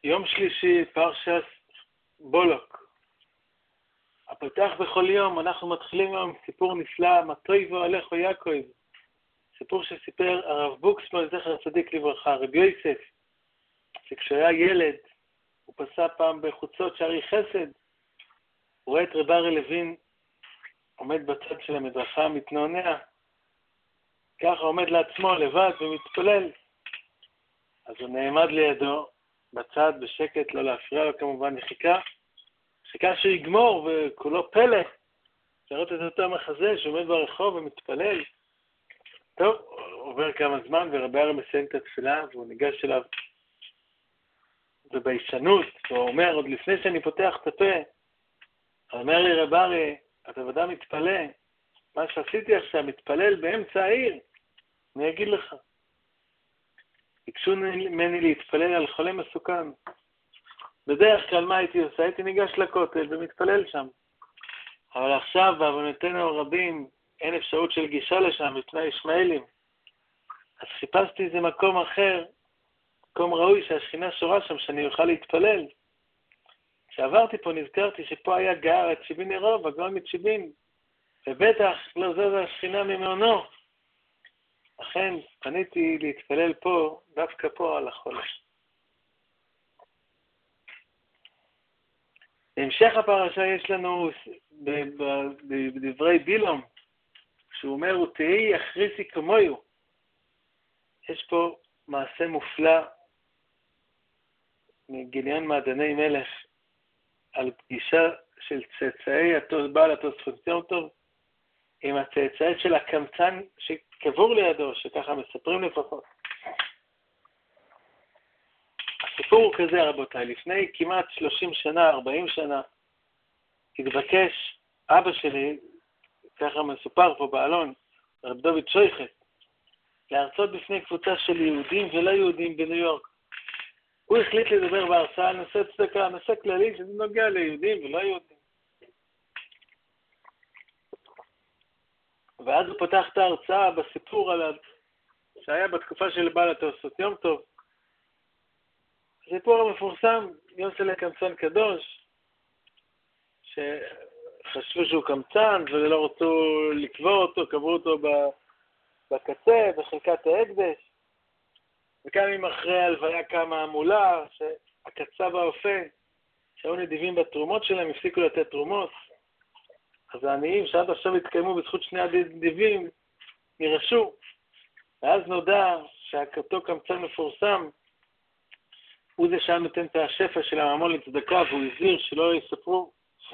יום שלישי, פרשת בולוק. הפותח בכל יום, אנחנו מתחילים עם סיפור נפלא, מה טובו עליכו יעקב. סיפור שסיפר הרב בוקסמן, זכר צדיק לברכה, רבי יוסף, שכשהיה ילד, הוא פסע פעם בחוצות שערי חסד, הוא רואה את רב אריה לוין עומד בצד של המדרכה, מתנענע, ככה עומד לעצמו לבד ומתפלל. אז הוא נעמד לידו, בצד, בשקט, לא להפריע לו כמובן, חיכה שיגמור, וכולו פלא, לראות את אותו מחזה שעומד ברחוב ומתפלל. טוב, עובר כמה זמן, ורבי אריה מסיים את התפילה, והוא ניגש אליו, וביישנות, הוא אומר, עוד לפני שאני פותח את הפה, אומר לי רבי אריה, אתה ודאי מתפלא, מה שעשיתי עכשיו, מתפלל באמצע העיר, אני אגיד לך. ביקשו ממני להתפלל על חולה מסוכן. בדרך כלל מה הייתי עושה? הייתי ניגש לכותל ומתפלל שם. אבל עכשיו, בעוונותינו הרבים, אין אפשרות של גישה לשם, מפני ישמעאלים. אז חיפשתי איזה מקום אחר, מקום ראוי שהשכינה שורה שם, שאני אוכל להתפלל. כשעברתי פה נזכרתי שפה היה גר את שיבין עירוב, הגאון מצ'יבין, ובטח לא זו השכינה ממעונו. לכן פניתי להתפלל פה, דווקא פה על החולה. בהמשך הפרשה יש לנו בדברי בילום, שהוא אומר, ותהי אחריסי כמוהו. יש פה מעשה מופלא מגיליון מעדני מלך, על פגישה של צאצאי בעל התוספות יום טוב, עם הצאצאי של הקמצן שקבור לידו, שככה מספרים לפחות. הסיפור הוא כזה, רבותיי, לפני כמעט 30 שנה, 40 שנה, התבקש אבא שלי, ככה מסופר פה בעלון, רב דוד שויכת, להרצות בפני קבוצה של יהודים ולא יהודים בניו יורק. הוא החליט לדבר בהרצאה על נושא צדקה, נושא כללי שזה נוגע ליהודים ולא יהודים. ואז הוא פתח את ההרצאה בסיפור שהיה בתקופה של בעל התוספות יום טוב. הסיפור המפורסם, יוסל הקמצן קדוש, שחשבו שהוא קמצן ולא רצו לקבור אותו, קברו אותו בקצה, בחלקת ההקדש. וכאן אם אחרי הלוויה קמה המולה, שהקצה והאופה, שהיו נדיבים בתרומות שלהם, הפסיקו לתת תרומות. אז העניים שעד עכשיו התקיימו בזכות שני הנדיבים, נרשו. ואז נודע שאותו קמצן מפורסם, הוא זה שהיה נותן את השפע של הממון לצדקה, והוא הזהיר שלא יספרו.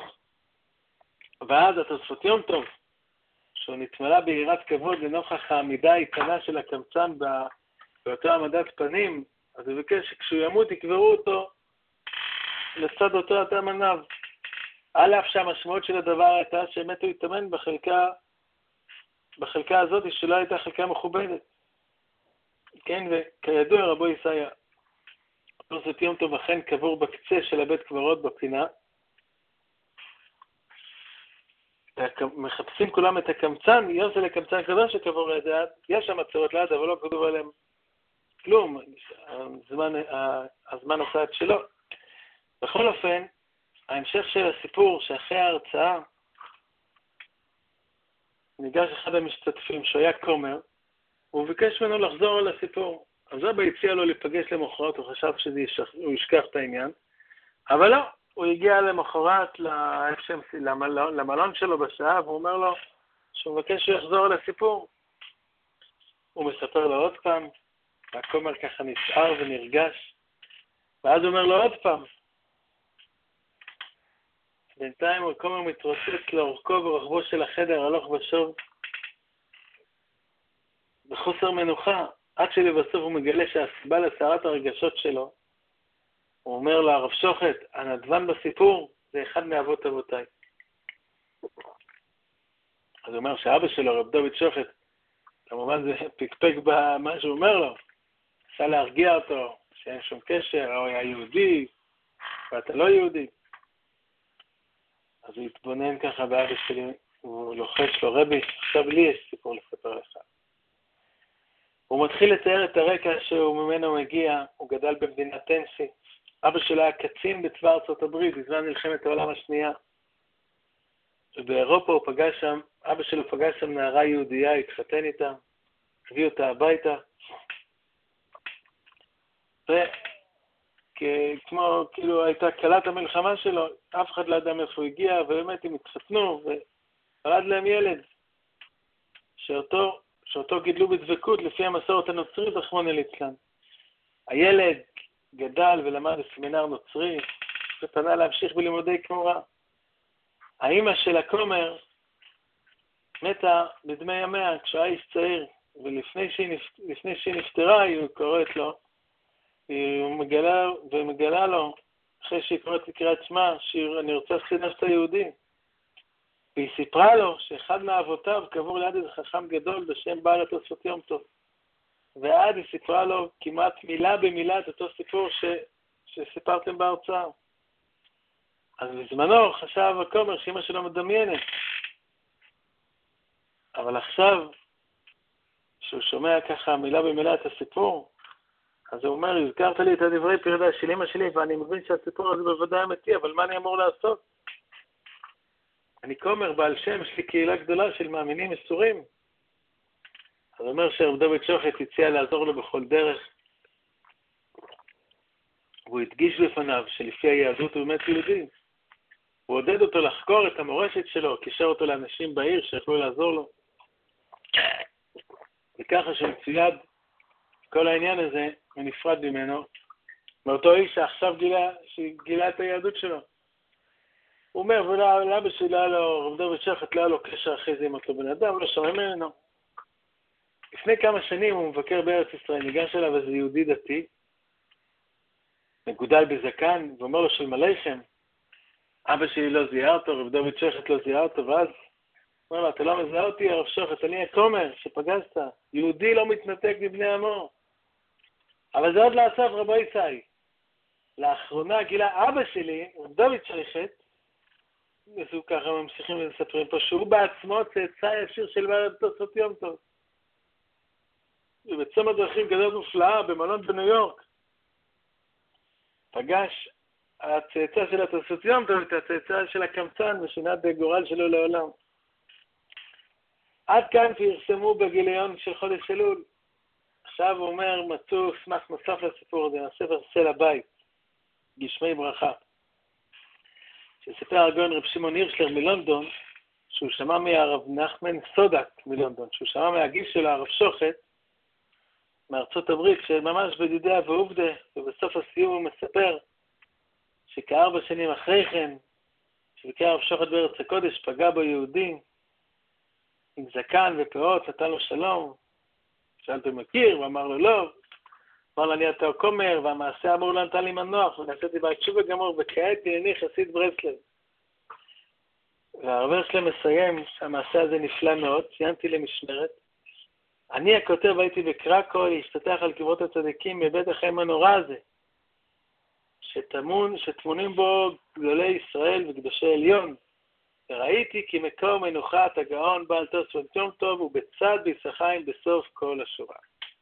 ואז התוספות יום טוב, שהוא נתמלא ביראת כבוד לנוכח העמידה האיתנה של הקמצן באותו עמדת פנים, אז הוא ביקש שכשהוא ימות יקברו אותו לצד אותו אדם עניו. על אף שהמשמעות של הדבר הייתה שבאמת הוא יתאמן בחלקה הזאת שלא הייתה חלקה מכובדת. כן, וכידוע רבו ישעיה, התוספות יום טוב אכן קבור בקצה של הבית קברות בפינה, מחפשים כולם את הקמצן, יוסל הקמצן קדוש שקבור ליד, יש שם עצרות ליד, אבל לא כתוב עליהם כלום, הזמן עשה את שלו. בכל אופן, ההמשך של הסיפור שאחרי ההרצאה, ניגש אחד המשתתפים שהוא היה כומר, הוא ביקש ממנו לחזור על הסיפור. אז אבא הציע לו להיפגש למחרת, הוא חשב שהוא ישכח את העניין, אבל לא, הוא הגיע למחרת למלון שלו בשעה, והוא אומר לו שהוא מבקש שהוא יחזור על הסיפור. הוא מספר לו עוד פעם, והכומר ככה נסער ונרגש, ואז הוא אומר לו עוד פעם. בינתיים הכומר מתרוצץ לאורכו ורוחבו של החדר הלוך ושוב, בחוסר מנוחה, עד שלבסוף הוא מגלה שהסיבה לסערת הרגשות שלו, הוא אומר לו, הרב שוחט, הנדבן בסיפור זה אחד מאבות אבותיי. אז הוא אומר שאבא שלו, רב דוד שוחט, כמובן זה פקפק במה שהוא אומר לו, עשה להרגיע אותו, שאין שום קשר, הוא היה יהודי, ואתה לא יהודי. אז הוא התבונן ככה באבא שלי, הוא לוחש לו, רבי, עכשיו לי יש סיפור לספר לך. הוא מתחיל לתאר את הרקע שהוא ממנו מגיע, הוא גדל במדינת טנסי, אבא שלו היה קצין בצבא ארצות הברית בזמן מלחמת העולם השנייה. ובאירופה הוא פגש שם, אבא שלו פגש שם נערה יהודייה, התחתן איתה, הביא אותה הביתה. וכמו, כאילו, הייתה קלת המלחמה שלו, אף אחד לא ידע מאיפה הוא הגיע, ובאמת הם התחתנו, ונולד להם ילד, שאותו גידלו בדבקות לפי המסורת הנוצרית, רחמנא ליצלן. הילד גדל ולמד בסמינר נוצרי, ופנה להמשיך בלימודי כמורה. האמא של הכומר מתה בדמי ימיה כשהיה איש צעיר, ולפני שהיא נפטרה, היא קוראת לו, ומגלה לו, אחרי שהיא קוראת לקריאת שמע, שאני רוצה שתדע שאתה יהודי. והיא סיפרה לו שאחד מאבותיו קבור ליד איזה חכם גדול בשם בעל התוספות יום טוב. ועד היא סיפרה לו כמעט מילה במילה את אותו סיפור שסיפרתם בהרצאה. אז בזמנו חשב הכומר שאמא שלו מדמיינת. אבל עכשיו, כשהוא שומע ככה מילה במילה את הסיפור, אז הוא אומר, הזכרת לי את הדברי פרידה של אמא שלי, ואני מבין שהסיפור הזה בוודאי אמיתי, אבל מה אני אמור לעשות? אני כומר בעל שם, יש לי קהילה גדולה של מאמינים מסורים. אז הוא אומר שהרב דוד שוחט הציע לעזור לו בכל דרך. והוא הדגיש בפניו שלפי היהדות הוא באמת יהודי. הוא עודד אותו לחקור את המורשת שלו, קישר אותו לאנשים בעיר שיכולו לעזור לו. וככה שמצויד כל העניין הזה, הוא נפרד ממנו, מאותו איש שעכשיו גילה את היהדות שלו. הוא אומר, ולאבא שלי היה לו, רב דוד שוחט, לא היה לו קשר אחרי זה עם אותו בן אדם, לא שומע ממנו. לפני כמה שנים הוא מבקר בארץ ישראל, ניגש אליו איזה יהודי דתי, מגודל בזקן, ואומר לו שלום עליכם. אבא שלי לא זיהה אותו, רב דוד שוחט לא זיהה אותו, ואז הוא אומר לו, אתה לא מזהה אותי, הרב שוחט, אני הכומר שפגשת, יהודי לא מתנתק מבני עמו. אבל זה עוד לא הסוף, רבו ישי. לאחרונה גילה אבא שלי, רב דוד שוחט, וזהו ככה ממשיכים ומספרים פה, שהוא בעצמו צאצא ישיר של בעל התוספות יום טוב. ובצומת דרכים גדול מופלאה במלון בניו יורק, פגש הצאצא של התוספות יום טוב, את הצאצא של הקמצן, ושינה בגורל שלו לעולם. עד כאן פרסמו בגיליון של חודש אלול. עכשיו הוא אומר, מצאו סמך נוסף לסיפור הזה, הספר סלע הבית, גשמי ברכה. שסיפר הגאון רב שמעון הירשלר מלונדון, שהוא שמע מהרב נחמן סודק מלונדון, שהוא שמע מהגיס של הרב שוחט, מארצות הברית, שממש בדידיה ועובדה, ובסוף הסיום הוא מספר, שכ4 שנים אחרי כן, שביקר הרב שוחט בארץ הקודש, פגע בו יהודי, עם זקן ופאות, נתן לו שלום, שאל אותו מכיר, ואמר לו לא, אמר לו אני אתה כומר, והמעשה אמור לא נתן לי מנוח, ונעשיתי בתשובה גמור, וכעת הנני חסיד ברסלב. והרב הרשלם מסיים שהמעשה הזה נפלא מאוד, ציינתי למשמרת. אני הכותב הייתי בקרקו להשתתח על קברות הצדיקים בבית החיים הנורא הזה, שטמונים בו גדולי ישראל וקדושי עליון. וראיתי כי מקום מנוחת הגאון בעל תוספות יום טוב הוא בצד בישחיים בסוף כל השורה.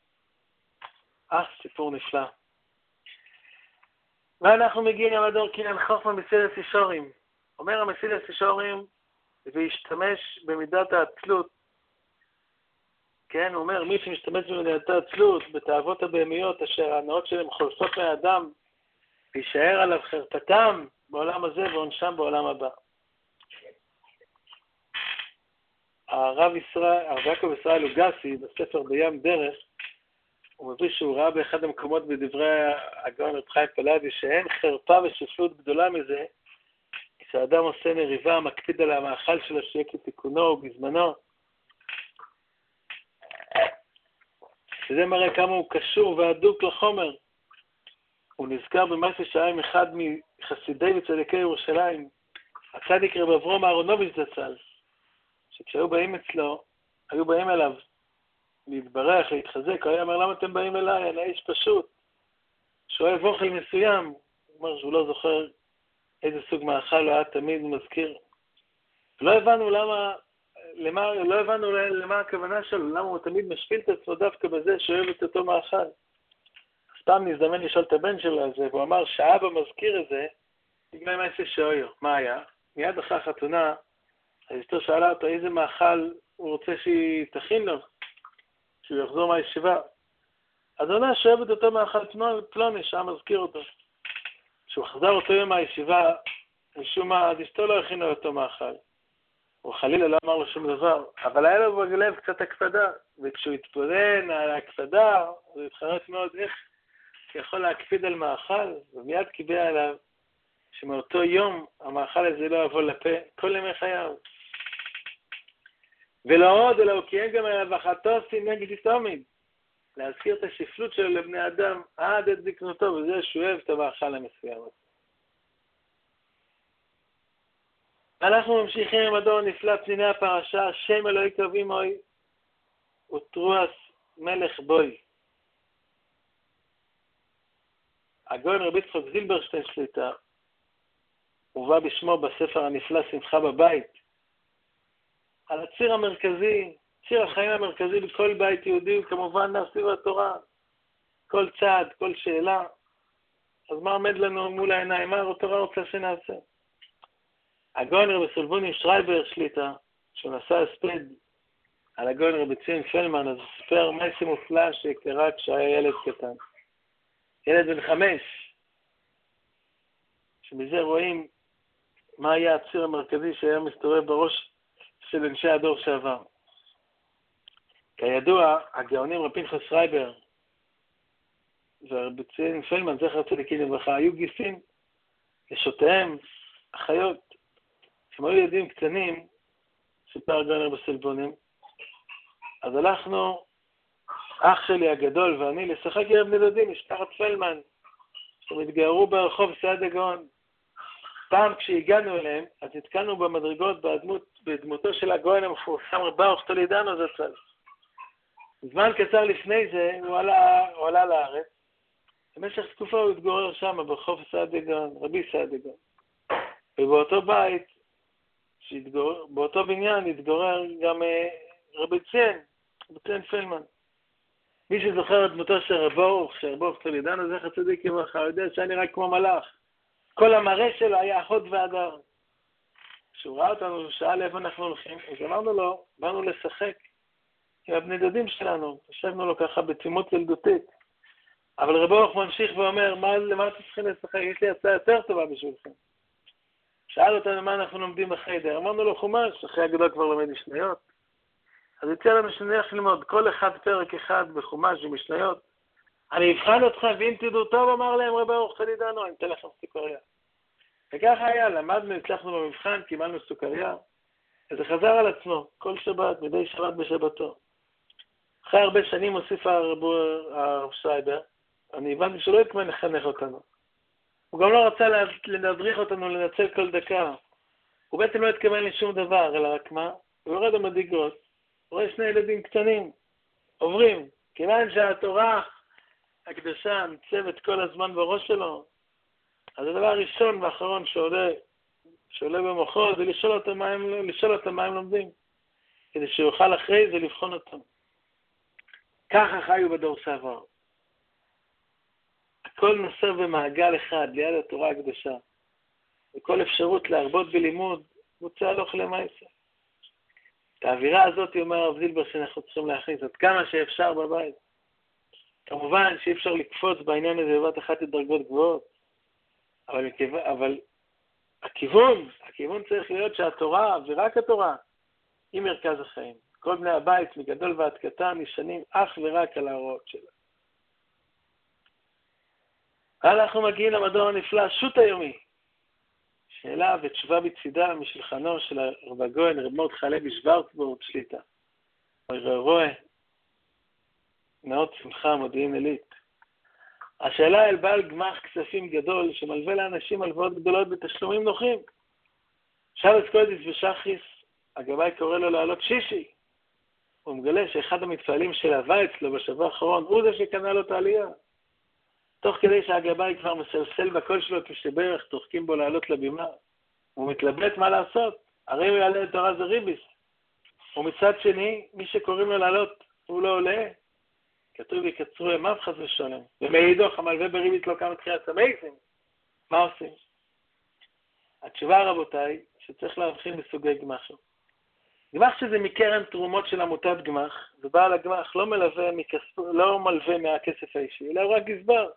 סיפור נפלא. ואנחנו מגיעים למדור קניין חוכמה מסילס ישורים. אומר המסילס ישורים, והשתמש במידת העצלות. כן, הוא אומר, מי שמשתמש במידת העצלות, בתאוות הבהמיות, אשר ההנאות שלהם חולפות מהאדם, וישאר עליו חרפתם בעולם הזה ועונשם בעולם הבא. הרב יעקב ישראל לוגסי, בספר בים דרך, הוא מביא שהוא ראה באחד המקומות בדברי הגאון רב חיים פלאדי, שאין חרפה ושפלות גדולה מזה, כשאדם עושה מריבה, מקפיד על המאכל שלו שיהיה כתיקונו ובזמנו. שזה מראה כמה הוא קשור והדוק לחומר. הוא נזכר במה ששעה עם אחד מחסידי וצדיקי ירושלים, הצדיק רב אברום אהרונוביץ' זצ"ל, שכשהיו באים אצלו, היו באים אליו להתברך, להתחזק, הוא היה אומר, למה אתם באים אליי? אני איש פשוט, שאוהב אוכל מסוים. הוא אומר שהוא לא זוכר איזה סוג מאכל הוא היה תמיד מזכיר. לא הבנו למה הכוונה שלו, למה הוא תמיד משפיל את עצמו דווקא בזה שאוהב את אותו מאכל. סתם נזדמן לשאול את הבן שלו על זה, והוא אמר שאבא מזכיר את זה, נגמר מעשה שאויו. מה היה? מיד אחרי החתונה, אז אשתו שאלה אותו איזה מאכל הוא רוצה שהיא תכין לו, שהוא יחזור מהישיבה. אז עונה שאוהבת אותו מאכל פלוני, שהיה מזכיר אותו. כשהוא חזר אותו יום מהישיבה, משום מה, אז אשתו לא הכינה אותו מאכל. הוא חלילה לא אמר לו שום דבר, אבל היה לו בלב קצת הקפדה, וכשהוא התבונן על ההקפדה, הוא התחרט מאוד איך הוא יכול להקפיד על מאכל, ומיד קיבל עליו שמאותו יום המאכל הזה לא יבוא לפה כל ימי חייו. ולא עוד, אלא הוא קיים גם על הבחתוסי נגד תמיד, להזכיר את השפלות שלו לבני אדם עד את זקנותו, וזה שהוא אוהב את המאכל המסוים. אנחנו ממשיכים עם הדור נפלא פניני הפרשה, שם אלוהי קרבים אוי, וטרואס מלך בוי. הגאון רבי יצחק זילברשטיין שליט"א, הובא בשמו בספר הנפלא שמחה בבית, על הציר המרכזי, ציר החיים המרכזי בכל בית יהודי, הוא כמובן סביב התורה, כל צעד, כל שאלה. אז מה עומד לנו מול העיניים? מה התורה רוצה שנעשה? הגאון רבי סולבוני שרייבר שליט"א, שהוא נשא הספד על הגאון רבי ציון פלמן, אז הוא סיפר מעשה מופלא שקרה כשהיה ילד קטן. ילד בן 5, שמזה רואים מה היה הציר המרכזי שהיה מסתובב בראש של אנשי הדור שעבר. כידוע, הגאונים רבי פנחס שרייבר ורבי ציון פלמן, זכר צדיקים לברכה, היו גיסים לשותיהם, אחיות, שהם היו ילדים קטנים, סיפר הגאון רבי סולבוני. אז הלכנו, אח שלי הגדול ואני, לשחק עם בני דודים, משפחת פלמן, שהם התגיירו ברחוב סעד הגאון. פעם כשהגענו אליהם, אז התקלנו במדרגות בדמותו של הגאון המפורסם רב ברוך טולידאנו זצ"ל. זמן קצר לפני זה הוא עלה לארץ. במשך תקופה הוא התגורר שם ברחוב סעד הגאון, רבי סעד הגאון. ובאותו בית, באותו בניין התגורר גם רבי ציון פלמן. מי שזוכר את דמותו של רב ברוך טולידאנו זכר צדיקים לברכה, יודע שהיה נראה כמו מלאך. כל המראה שלו היה אחות והדר. כשהוא ראה אותנו, הוא שאל איפה אנחנו הולכים, אז אמרנו לו, באנו לשחק עם הבני דודים שלנו, ישבנו לו ככה בתמימות ילדותית. אבל רב ברוך ממשיך ואומר, למה אתם צריכים לשחק? יש לי הצעה יותר טובה בשבילכם. שאל אותנו מה אנחנו לומדים בחדר, אמרנו לו חומש, אחרי הגדול כבר לומד משניות. אז יצא לנו שנלך ללמוד כל אחד פרק אחד בחומש ומשניות. אני אבחן אותך, ואם תדעו טוב, אמר להם רב ברוך טולידאנו, אני אתן לכם סוכריה. וככה היה, למדנו, הצלחנו במבחן, קיבלנו סוכריה, וזה חזר על עצמו, כל שבת, מדי שבת בשבתו. אחרי הרבה שנים הוסיף הרב שרייבר, אני הבנתי שלא התכוון לחנך אותנו. הוא גם לא רצה להדריך אותנו לנצל כל דקה. הוא בעצם לא התכוון לשום דבר, אלא רק מה? הוא יורד המדרגות, רואה שני ילדים קטנים, עוברים, כיוון שהתורה הקדושה ניצבת כל הזמן בראש שלו, אז הדבר הראשון והאחרון שעולה במוחו זה לשאול אותם מה הם לומדים, כדי שיוכל אחרי זה לבחון אותם. ככה חיו בדור שעבר. הכל נוסף במעגל אחד ליד התורה הקדושה, וכל אפשרות להרבות בלימוד מוצא הלוך למעשה. את האווירה הזאת, אומר הרב זילבר, שאנחנו צריכים להכניס עד כמה שאפשר בבית. כמובן שאי אפשר לקפוץ בעניין הזה בבת אחת לדרגות גבוהות, אבל הכיוון צריך להיות שהתורה, ורק התורה, היא מרכז החיים. כל בני הבית, מגדול ועד קטן, נשענים אך ורק על ההוראות שלה. אנחנו מגיעים למדור הנפלא, שו"ת היומי, שאלה ותשובה בצידה משולחנו של רב הגאון, רב מרדכי הלוי שוורצבורג שליט"א. רואה, נאות שמחה, מודיעין עילית. השאלה אל בעל גמ"ח כספים גדול שמלווה לאנשים הלוואות גדולות בתשלומים נוחים. שבס קודש ושחיס, הגבאי קורא לו לעלות שישי. הוא מגלה שאחד המתפעלים שלהווה אצלו בשבוע האחרון הוא זה שקנה לו את העלייה. תוך כדי שהגבאי כבר מסלסל בקול שלו כשברך תוחקים בו לעלות לבימה. הוא מתלבט מה לעשות, הרי הוא יעלה את תורה זה ריביס. ומצד שני, מי שקוראים לו לעלות הוא לא עולה, כתוב יקצרו ימיו חס ושלום. ומאידך המלווה בריבית לא קם תחיית המייסים. מה עושים? התשובה רבותיי, שצריך להבחין בסוגי גמ"חים. גמ"ח שזה מקרן תרומות של עמותת גמ"ח, ובעל הגמ"ח לא מלווה מהכסף האישי, אלא הוא רק גזבר.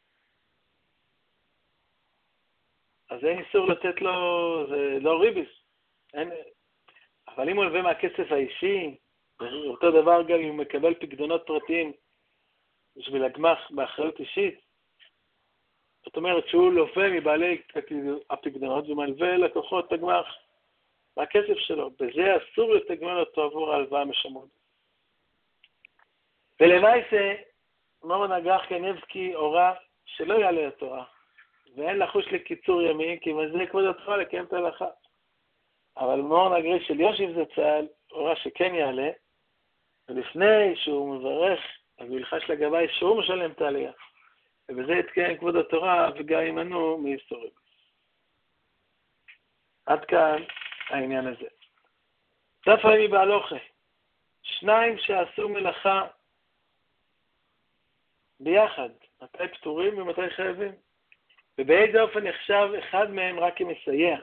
אז אין איסור לתת לו, זה לא ריביס. אבל אם הוא מלווה מהכסף האישי, אותו דבר גם אם הוא מקבל פקדונות פרטיים בשביל הגמ"ח באחריות אישית, זאת אומרת שהוא לווה מבעלי הפקדונות ומלווה לקוחות הגמ"ח מהכסף שלו. בזה אסור לתגמל אותו עבור ההלוואה המשמעות. ולמעשה, מורן אגרח קניבסקי הורה שלא יעלה לתורה, ואין לחוש לקיצור ימי, כי מזה כבוד התורה לקיים את ההלכה. אבל מורן אגרח של יושיב זצ"ל הורה שכן יעלה, ולפני שהוא מברך, אז הוא ילחש לגבי שהוא משלם את העלייה. ובזה יתקיים כבוד התורה וגם ימנו מאיסורים. עד כאן העניין הזה. דף היומי בהלוכה. שניים שעשו מלאכה ביחד, מתי פטורים ומתי חייבים. ובאיזה אופן נחשב אחד מהם רק כמסייע.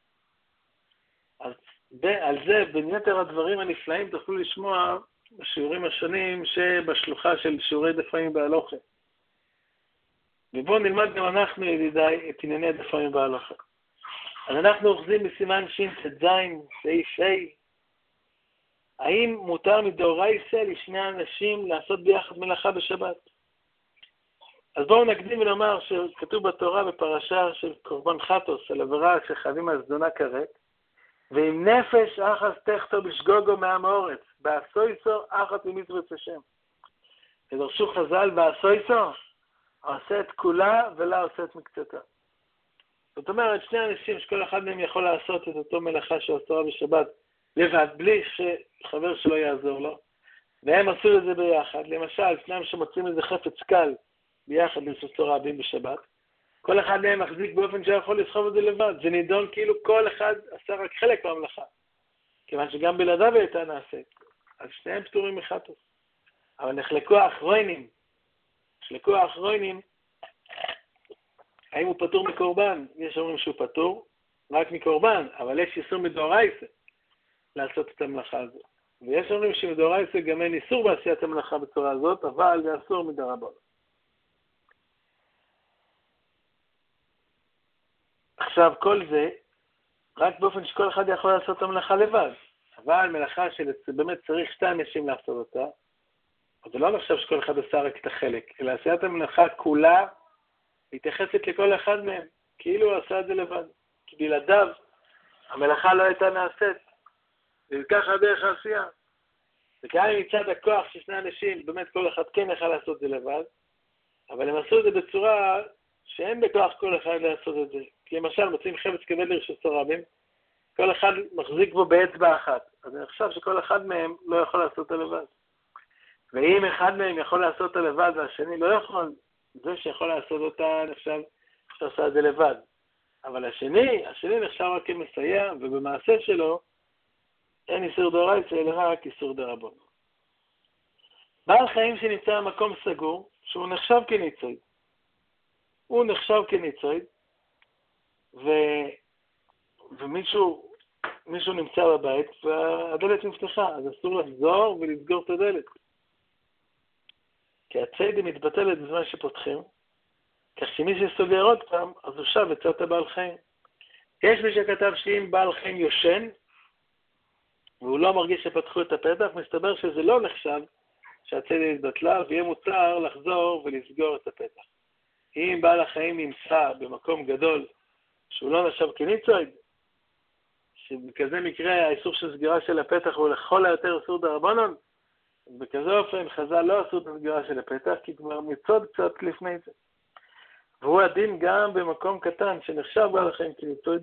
אז על זה, בין יתר הדברים הנפלאים, תוכלו לשמוע בשיעורים השונים שבשלוחה של שיעורי דף היומי בהלוכה. ובואו נלמד גם אנחנו, ידידיי, את ענייני דף היומי בהלוכה. אז אנחנו אוחזים בסימן שט"ז, סעיף ה'. האם מותר מדאורייתא לשני אנשים לעשות ביחד מלאכה בשבת? אז בואו נקדים ונאמר שכתוב בתורה בפרשה של קורבן חטוס, על עבירה שחייבים על זדונה כרת, ועם נפש אחת תחתו בשגוגו מעם האורץ, בעשויסו אחת ממצוות השם. ודרשו חז"ל בעשויסו, עושה את כולה ולא עושה את מקצתה. זאת אומרת, שני אנשים שכל אחד מהם יכול לעשות את אותו מלאכה שעושה בשבת לבד, בלי שחבר שלו יעזור לו, והם עשו את זה ביחד. למשל, שניים שמוצאים איזה חפץ קל ביחד לעשות רבים בשבת, כל אחד מהם מחזיק באופן שיכול לסחוב את זה לבד. זה נידון כאילו כל אחד עשה רק חלק מהמלאכה, כיוון שגם בלעדיו הייתה נעשית. אז שניהם פטורים מחטוס. אבל נחלקו האחרונים, האם הוא פטור מקורבן? יש אומרים שהוא פטור רק מקורבן, אבל יש איסור מדאורייתא לעשות את המלאכה הזאת. ויש אומרים שמדאורייתא גם אין איסור בעשיית המלאכה בצורה הזאת, אבל זה אסור מדרבנן. עכשיו כל זה, רק באופן שכל אחד יכול לעשות את המלאכה לבד. אבל מלאכה שבאמת צריך שתי אנשים לעשות אותה, אז זה לא נחשב שכל אחד עושה רק את החלק, אלא עשיית המלאכה כולה מתייחסת לכל אחד מהם, כאילו הוא עשה את זה לבד. כי בלעדיו המלאכה לא הייתה נעשית, וככה דרך העשייה. וגם מצד הכוח של שני אנשים, באמת כל אחד כן יכול לעשות את זה לבד, אבל הם עשו את זה בצורה שאין בכוח כל אחד לעשות את זה. כי למשל מוצאים חפץ כבד לרשות רבים, כל אחד מחזיק בו באצבע אחת, אז אני חושב שכל אחד מהם לא יכול לעשות אותה לבד. ואם אחד מהם יכול לעשות אותה לבד והשני לא יכול, זה שיכול לעשות אותה נחשב שעושה את זה לבד. אבל השני נחשב רק כמסייע, ובמעשה שלו אין איסור דאורייתא אלא רק איסור דרבנן. בעל חיים שנמצא במקום סגור, שהוא נחשב כניצויד. הוא נחשב כניצויד, ומישהו נמצא בבית והדלת נפתחה, אז אסור לחזור ולסגור את הדלת. כי הצייד מתבטלת בזמן שפותחים, כך שמי שסוגר עוד פעם, אז הוא שב וצאת הבעל חיים. יש מי שכתב שאם בעל חיים יושן, והוא לא מרגיש שפתחו את הפתח, מסתבר שזה לא נחשב שהצייד התבטלה, ויהיה מותר לחזור ולסגור את הפתח. אם בעל החיים נמצא במקום גדול, שהוא לא נחשב כניצויד, שבכזה מקרה האיסור של סגירה של הפתח הוא לכל היותר איסור דרבנן, בכזה אופן חז"ל לא עשו את הסגירה של הפתח, כי כבר מצוד קצת לפני זה. והוא הדין גם במקום קטן שנחשב בעל החיים כניצויד.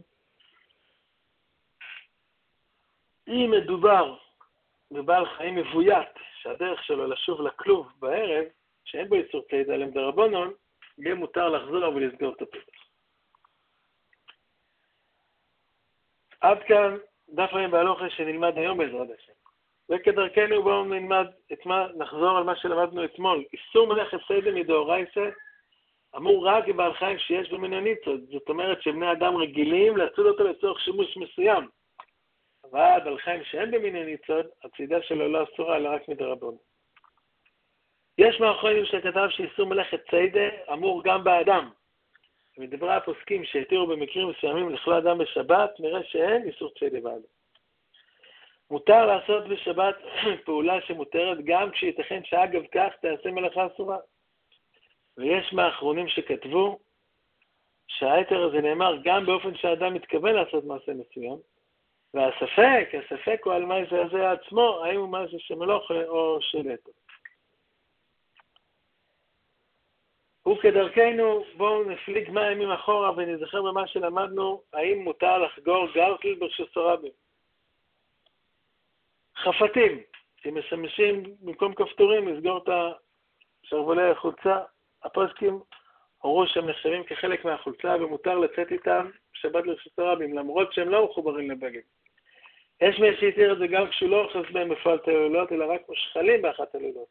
אם מדובר בבעל חיים מבוית, שהדרך שלו לשוב לכלוב בערב, שאין בו איסור ציד עליהם דרבנן, יהיה מותר לחזור ולסגור את הפתח. עד כאן דף היומי בהלוכה שנלמד היום בעזרת השם. וכדרכנו בואו נלמד נחזור על מה שלמדנו אתמול. איסור מלאכת סיידה מדאורייתא אמור רק בבעל חיים שיש בו מן הניצוד. זאת אומרת שבני אדם רגילים להצוד אותו לצורך שימוש מסוים. אבל בעל חיים שאין במין הניצוד, הצידה שלו לא אסורה, אלא רק מדרבנן. יש מהאחרונים שכתב שאיסור מלאכת סיידה אמור גם באדם. מדברי הפוסקים שהתירו במקרים מסוימים לכלוא אדם בשבת, נראה שאין איסור סיידה באדם. מותר לעשות בשבת פעולה שמותרת גם כשייתכן שאגב כך תעשה מלאכה אסורה. ויש מהאחרונים שכתבו שההיתר הזה נאמר גם באופן שהאדם מתכוון לעשות מעשה מסוים, והספק הוא על מה זה עצמו, האם הוא מעשה שמלוך או של היתר. וכדרכנו בואו נפליג מה ימים אחורה ונזכר במה שלמדנו, האם מותר לחגור גרטל ברשות הרבים. חפתים, שמשמשים במקום כפתורים לסגור את שרוולי החולצה, הפוסקים הורו שהם נחשבים כחלק מהחולצה ומותר לצאת איתם בשבת לרשות הרבים, למרות שהם לא מחוברים לבגד. יש מי שהתיר את זה גם כשהוא לא אוחז בהם בפועל את הלילות, אלא רק מושחלים באחת הלילות.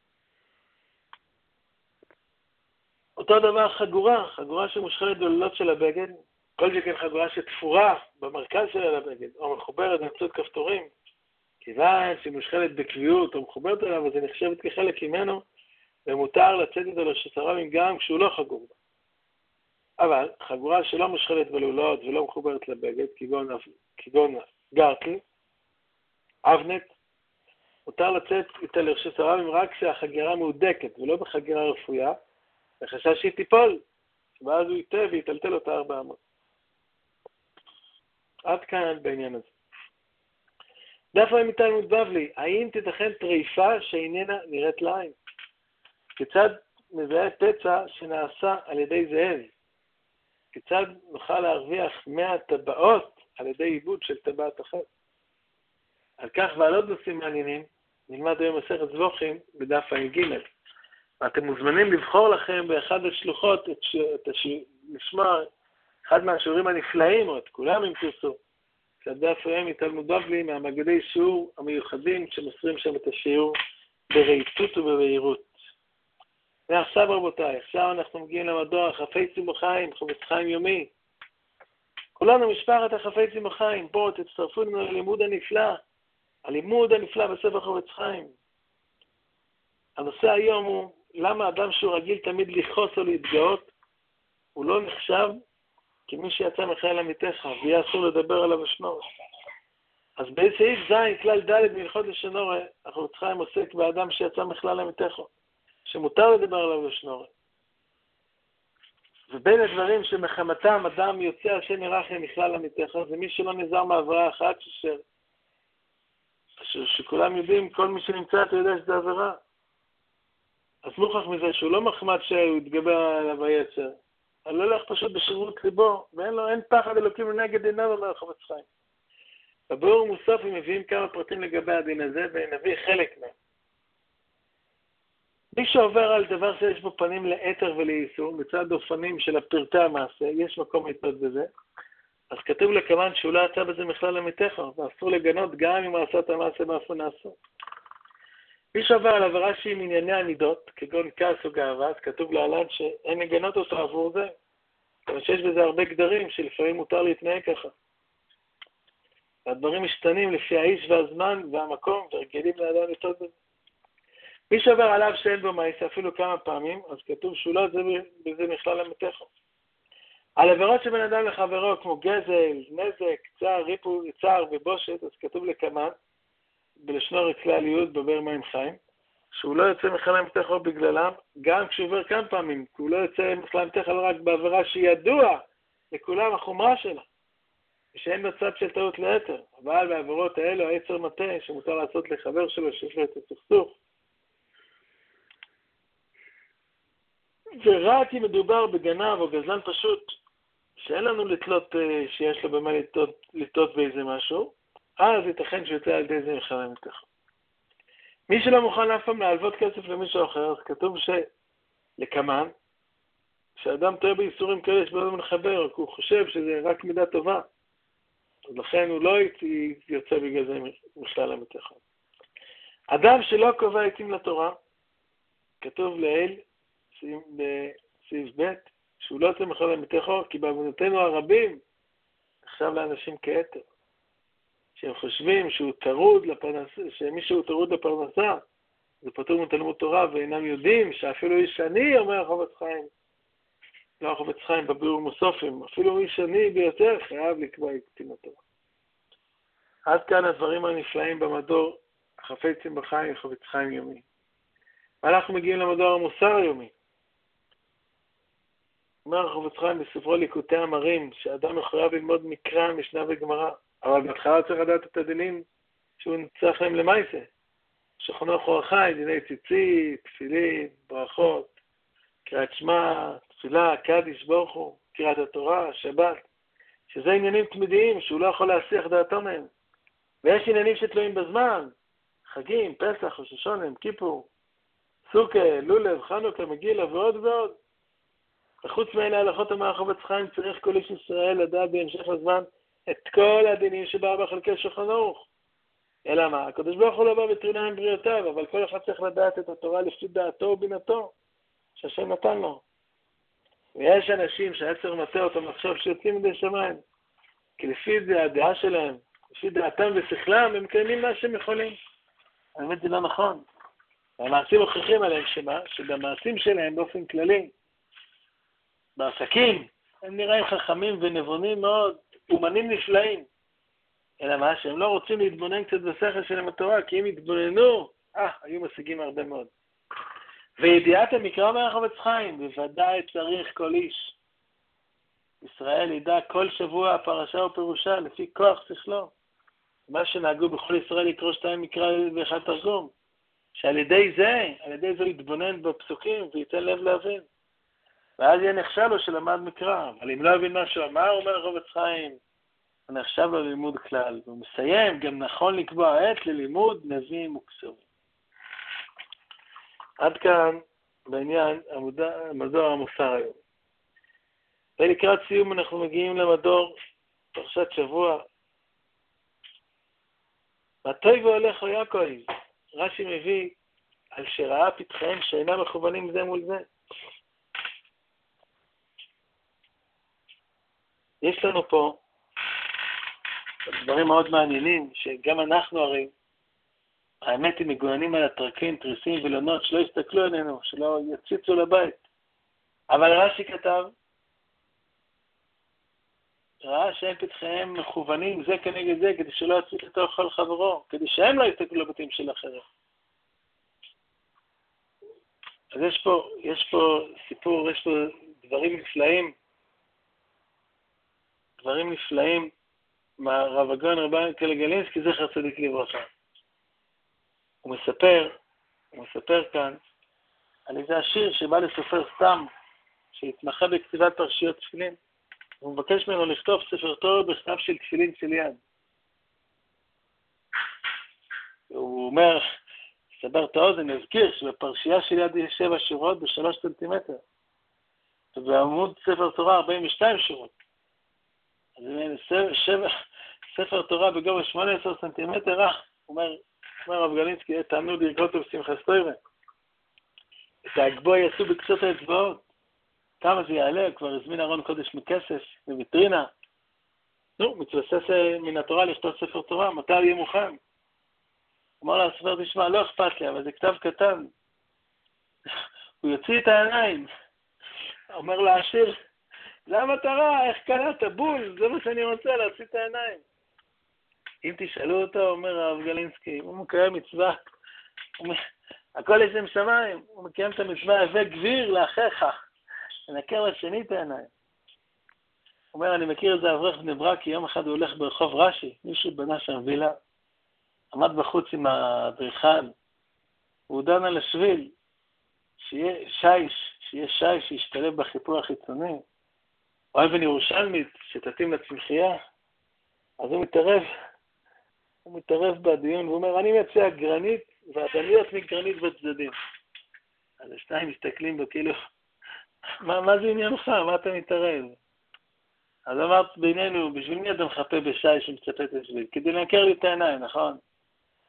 אותו דבר חגורה שמושחלת בלילות של הבגד, כל שכן חגורה שתפורה במרכז של הבגד, או מחוברת באמצעות כפתורים, כיוון שהיא מושחלת בקביעות או מחוברת אליו, אז היא נחשבת כחלק ממנו, ומותר לצאת איתו לרשות הרבים גם כשהוא לא חגור בה. אבל חגורה שלא מושחלת בלילות ולא מחוברת לבגד, כגון גרטל, אבנט, מותר לצאת איתה לרשות הרבים רק כשהחגירה מהודקת ולא בחגירה רפויה, וחשש שהיא תיפול, ואז הוא ייתה ויטלטל אותה 400. עד כאן בעניין הזה. דף ה' מתלמוד בבלי, האם תיתכן טריפה שאיננה נראית לעין? כיצד מזהה פצע שנעשה על ידי זאב? כיצד נוכל להרוויח 100 טבעות על ידי עיבוד של טבעת אחת? על כך ועל עוד נושאים מעניינים, נלמד היום מסכת זבוחים בדף ע"ג. ואתם מוזמנים לבחור לכם באחד השלוחות לשמוע אחד מהשיעורים הנפלאים, או את כולם אם תרצו. שהדף ה' מתלמוד בבלי מהמגדי שיעור המיוחדים שמוסרים שם את השיעור ברהיטות ובבהירות. ועכשיו רבותיי, עכשיו אנחנו מגיעים למדור החפצי בחיים, חפץ חיים יומי. כולנו משפחת החפצי בחיים, בואו תצטרפו לנו ללימוד הנפלא, הלימוד הנפלא בספר חפץ חיים. הנושא היום הוא למה אדם שהוא רגיל תמיד לכעוס או להתגאות, הוא לא נחשב כמי שיצא מחיל עמיתך, ויהיה אסור לדבר עליו ושנור. אז בסעיף ז' כלל ד' בהלכות לשנור, החפץ חיים עוסק באדם שיצא מחיל עמיתך, שמותר לדבר עליו ושנור. ובין הדברים שמחמתם אדם יוצא השם ירחם מכלל עמיתך, זה מי שלא נזהר מעבירה אחת, שכולם יודעים, כל מי שנמצא אתה יודע שזה עבירה. אז מוכח מזה שהוא לא מחמד שהוא יתגבר עליו היצר. אבל לא הולך פשוט בשירות ליבו, ואין פחד אלוקים לנגד עיניו, אומר חפץ חיים. בביאור ומוסף הם מביאים כמה פרטים לגבי הדין הזה, ונביא חלק מהם. מי שעובר על דבר שיש בו פנים לאתר ולאיסור, בצד אופנים של הפרטי המעשה, יש מקום להתנות בזה, אז כתוב לכוון שהוא לא יצא בזה מכלל עמיתך, ואסור לגנות גם אם עשה את המעשה באופן נעשו. מי שעובר על עבירה שהיא מענייני המידות, כגון כעס או גאווה, אז כתוב להלן שאין לגנות אותו עבור זה. אבל שיש בזה הרבה גדרים שלפעמים מותר להתנהג ככה. והדברים משתנים לפי האיש והזמן והמקום, ורגילים לאדם לטעות בזה. מי שעובר עליו שאין בו מעשה אפילו כמה פעמים, אז כתוב שהוא לא יצא בזה מכלל עמיתך. על עבירות שבין אדם לחברו, כמו גזל, נזק, צער ובושת, אז כתוב לכמה, בלשון כלליות בבאר מים חיים, שהוא לא יוצא מכלל עמיתך בגללם, גם כשהוא עובר כמה פעמים, כי הוא לא יוצא מכלל עמיתך רק בעבירה שידוע לכולם החומרה שלה, ושאין בצד של טעות ליתר, אבל בעבירות האלו היצר מטה שמותר לעשות לחבר שלו שיש לו את הסכסוך. ורק אם מדובר בגנב או גזלן פשוט, שאין לנו לתלות שיש לו במה לטעות באיזה משהו, אז ייתכן שיוצא על ידי זה מכלל עמיתך. מי שלא מוכן אף פעם להלוות כסף למישהו אחר, אז כתוב שלכמן, שאדם טועה באיסורים כאלה שבאדם מחבר, כי הוא חושב שזה רק מידה טובה, אז לכן הוא לא יוצא בגלל זה מכלל עמיתך. אדם שלא קובע עתים לתורה, כתוב לעיל, בסעיף ב', שהוא לא יוצא מכל מתוכו, כי בעוונותינו הרבים נחשב לאנשים כיתר. שהם חושבים שהוא טרוד לפרנסה, שמישהו טרוד לפרנסה, זה פטור מתלמוד תורה, ואינם יודעים שאפילו איש עני, אומר החפץ חיים, לא החפץ חיים בביאור מוסופים, אפילו איש עני ביותר חייב לקבוע עתים לתורה. עד כאן הדברים הנפלאים במדור החפצים בחיים וחפץ חיים יומי. ואנחנו מגיעים למדור המוסר היומי. אומר החפץ חיים בספרו ליקוטי המרים, שאדם מחויב ללמוד מקרא, משנה וגמרא, אבל בהתחלה צריך לדעת את הדינים שהוא נצטרך להם למעשה. שכנוך אור החי, דיני ציצית, תפילין, ברכות, קריאת שמע, תפילה, קדיש ברוך הוא, קריאת התורה, שבת, שזה עניינים תמידיים שהוא לא יכול להסיח דעתו מהם. ויש עניינים שתלויים בזמן, חגים, פסח, ראש השונה, יום כיפור, סוכה, לולב, חנוכה, מגילה ועוד ועוד. וחוץ מאלה הלכות אומר החפץ חיים, צריך כל איש ישראל לדעת בהמשך הזמן את כל הדינים שבא בחלקי שולחן ערוך. אלא מה? הקדוש ברוך הוא לא בא בתרינה עם בריאותיו, אבל כל אחד צריך לדעת את התורה לפי דעתו ובינתו, שהשם נתן לו. ויש אנשים שהעצר מטה אותם לחשוב שיוצאים מדי שמיים, כי לפי זה הדעה שלהם, לפי דעתם ושכלם, הם מקיימים מה שהם יכולים. האמת זה לא נכון. והמעשים מוכיחים עליהם שבמעשים שלהם באופן כללי, בעסקים, הם נראים חכמים ונבונים מאוד, אומנים נפלאים. אלא מה? שהם לא רוצים להתבונן קצת בשכל שלהם התורה, כי אם יתבוננו, היו משיגים הרבה מאוד. וידיעת המקרא אומר החפץ חיים, בוודאי צריך כל איש. ישראל ידע כל שבוע פרשה ופירושה לפי כוח שכלו. מה שנהגו בכל ישראל לקרוא 2 מקרא ואחד תרגום. שעל ידי זה יתבונן בפסוקים וייתן לב להבין. ואז יהיה נחשב לו שלמד מקרא. אבל אם לא הבין מה שהוא אמר, אומר החפץ חיים, הוא נחשב לו ללימוד כלל. והוא מסיים, גם נכון לקבוע עת ללימוד נביאים וכתובים. עד כאן בעניין המדור המוסר היום. ולקראת סיום אנחנו מגיעים למדור פרשת שבוע. מתי והולך יעקב? רש"י מביא על שראה פתחיהם שאינם מכוונים זה מול זה. יש לנו פה דברים מאוד מעניינים, שגם אנחנו הרי, האמת היא מגוונים על הטרקים, תריסים ולונות, שלא יסתכלו עלינו, שלא יציצו לבית. אבל רש"י כתב, ראה שהם פתחיהם מכוונים זה כנגד זה, כדי שלא יציץ לתוך כל חברו, כדי שהם לא יסתכלו לבתים של אחרים. אז יש פה סיפור, יש פה דברים נפלאים, מהרב הגאון רבי קלגלינסקי, זכר צדיק לברכה. הוא מספר כאן על איזה השיר שבא לסופר סתם, שהתמחה בכתיבת פרשיות תפילין. הוא מבקש ממנו לכתוב ספר תורה בכתב של תפילין של יד. הוא אומר, סבר את האוזן, נזכיר שבפרשייה של יד יש 7 שורות ב3 סנטימטר. ובעמוד ספר תורה 42 שורות. אז ספר תורה בגובה 18 סנטימטר, אומר רב גלינסקי, תעמדו לרקוד בשמחת תורה. את ההגבוה יעשו בקצות האצבעות. כמה זה יעלה? כבר הזמין ארון קודש מכסף, מוויטרינה. מתבסס מן התורה לכתוב ספר תורה, מתי יהיה מוכן? אומר לה הסופר, תשמע, לא אכפת לי, אבל זה כתב קטן. הוא יוציא את העיניים. אומר לה השיר, למה אתה רע? איך קלעת? בול, זה מה שאני רוצה, להוציא את העיניים. אם תשאלו אותו, אומר הרב גלינסקי, הוא מקיים מצווה, הכל יש עם שמיים, הוא מקיים את המצווה, הבא גביר לאחיך, לנקר לשני את העיניים. הוא אומר, אני מכיר את זה אברך בני ברק, כי יום אחד הוא הולך ברחוב רש"י, מישהו בנה שם וילה, עמד בחוץ עם הדריכל, הוא דן על השביל, שיהיה שיש שישתלב בחיפור החיצוני, או אבן ירושלמית שתתאים לצמחייה, אז הוא מתערב בדיון, והוא אומר, אני מציע גרנית, והדמיות מגרנית בצדדים. אז השניים מסתכלים בו כאילו, מה זה עניינך? מה אתה מתערב? אז אמרת בינינו, בשביל מי אתה מחפה בשי שמצפה את השביל? כדי לנקר לי את העיניים, נכון?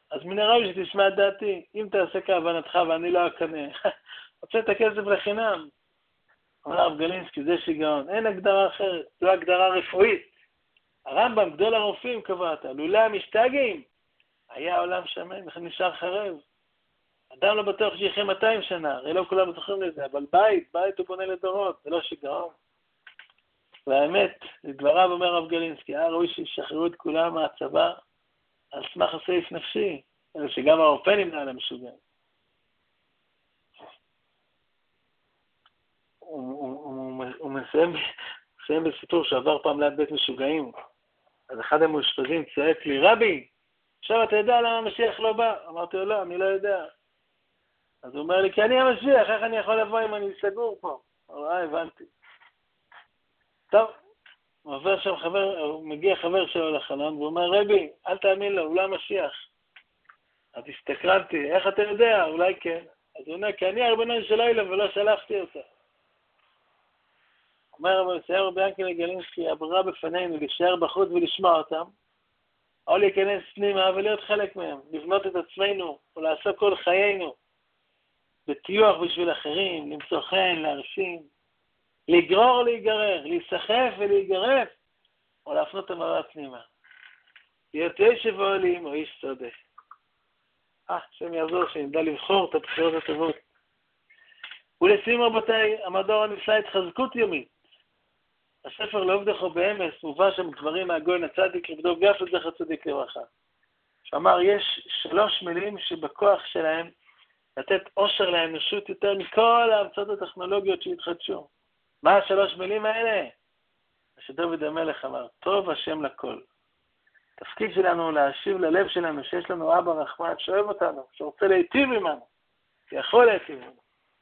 אז מן הראוי שתשמע את דעתי, אם תעשה כהבנתך ואני לא אקנה, רוצה את הכסף לחינם. אומר הרב גלינסקי, זה שיגעון, אין הגדרה אחרת, זו הגדרה רפואית. הרמב"ם, גדול הרופאים קבעת, לולא המשתגעים, היה עולם שמן, לכן נשאר חרב. אדם לא בטוח שיחיה 200 שנה, הרי לא כולם בטוחים לזה, אבל בית הוא בונה לדורות, זה לא שיגעון. והאמת, לדבריו אומר הרב גלינסקי, היה ראוי שישחררו את כולם מהצבא על סמך הסעיף נפשי, אלא שגם הרופא נמנע על המשוגעים. הוא מסיים בסיפור שעבר פעם ליד בית משוגעים. אז אחד המאושפזים צועק לי, רבי, עכשיו אתה יודע למה המשיח לא בא? אמרתי לו, לא, אני לא יודע. אז הוא אומר לי, כי אני המשיח, איך אני יכול לבוא אם אני סגור פה? הבנתי. טוב, עובר שם מגיע חבר שלו לחלון, והוא אומר, רבי, אל תאמין לו, הוא לא המשיח. אז הסתקרנתי, איך אתה יודע? אולי כן. אז הוא אומר, כי אני הרבנון של לילה ולא שלחתי אותה. אומר רבי ינקלה גלינסקי, הברירה בפנינו להישאר בחוץ ולשמוע אותם, או להיכנס פנימה ולהיות חלק מהם, לבנות את עצמנו ולעשות כל חיינו בטיוח בשביל אחרים, למצוא חן, להרשים, לגרור או להיגרר, להיסחף ולהיגרף, או להפנות את המראה פנימה. להיות ישב אוהלים או איש צודק. השם יעזור שנדע לבחור את הבחירות הטובות. ולסיום רבותיי, המדור הנפלא התחזקות יומית. הספר לא עובדכו באמס, מובא שם דברים מהגויין הצדיק, רב דב גפן זכר צדיק לברכה. שאמר, יש 3 מילים שבכוח שלהם לתת עושר לאנושות יותר מכל ההמצאות הטכנולוגיות שהתחדשו. מה 3 מילים האלה? שדוד המלך אמר, טוב השם לכל. תפקיד שלנו להשיב ללב שלנו, שיש לנו אבא רחמן שאוהב אותנו, שרוצה להיטיב עמנו, שיכול להיטיב עמנו.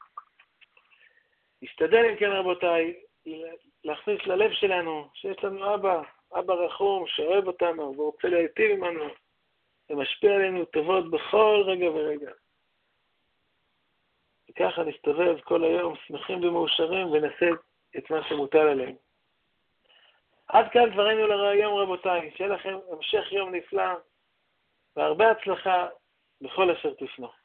השתדל אם כן רבותיי, להכניס ללב שלנו, שיש לנו אבא רחום שאוהב אותנו ורוצה להיטיב עמנו, ומשפיע עלינו טובות בכל רגע ורגע. וככה נסתובב כל היום שמחים ומאושרים ונעשה את מה שמוטל עלינו. עד כאן דברינו לרעיון רבותיי, שיהיה לכם המשך יום נפלא והרבה הצלחה בכל אשר תפנו.